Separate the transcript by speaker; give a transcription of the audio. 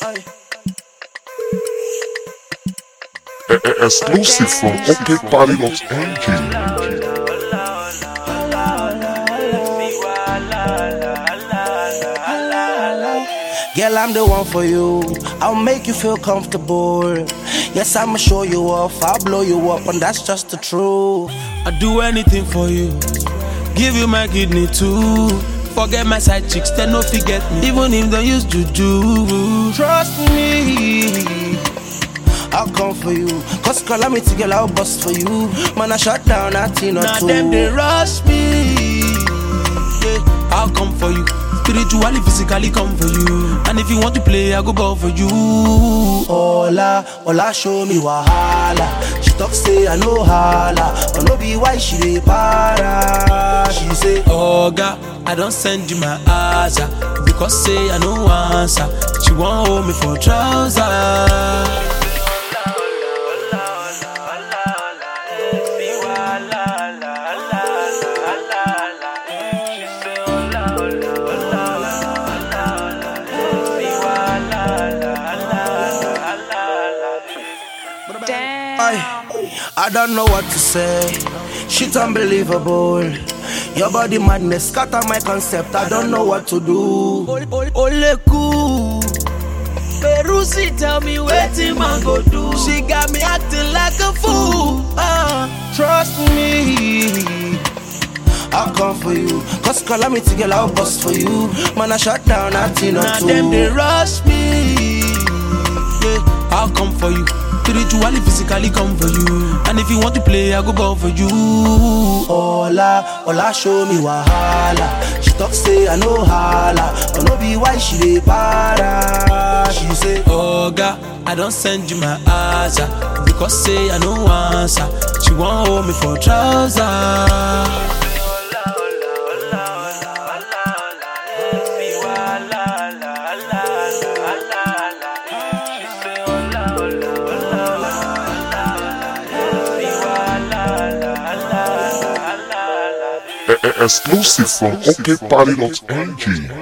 Speaker 1: Exclusive from OKParty.ng.
Speaker 2: Girl, I'm the one for you. I'll make you feel comfortable. Yes, I'ma show you off. I'll blow you up, and that's just the truth.
Speaker 3: I'll do anything for you. Give you my kidney too. Forget my side chicks, they no forget me. Even if they use juju.
Speaker 2: Trust me, I'll come for you. Cause call me to girl, I'll bust for you. Man, I shut down a teen or
Speaker 3: Now
Speaker 2: two.
Speaker 3: them they rush me. Yeah, I'll come for you. Spiritually, physically come for you. And if you want to play, I go ball for you.
Speaker 2: Ola, show me wahala. She talk say I know hala, but no be why she dey para. She say,
Speaker 3: oh God, I don't send you my answer because say I no answer. She won't hold me for trouser.
Speaker 2: I don't know what to say. Shit unbelievable. Your body madness scatter my concept. I don't know what to do.
Speaker 3: Ole cool. Perusi tell me wetin man go do. She got me acting like a fool.
Speaker 2: Trust me, I'll come for you. Cause call me to girl, I'll bust for you. Man, I shut down a teen or
Speaker 3: Now
Speaker 2: two.
Speaker 3: them they rush me. Yeah, I'll come for you. Spiritually, physically come for you. And if you want to play, I go ball for you.
Speaker 2: Ola, show me wahala. She talk say I know hala, but no be why she dey para. She say,
Speaker 3: oh God, I don't send you my answer because say I no answer. She won't hold me for trouser.
Speaker 1: Exclusive from OKParty.ng.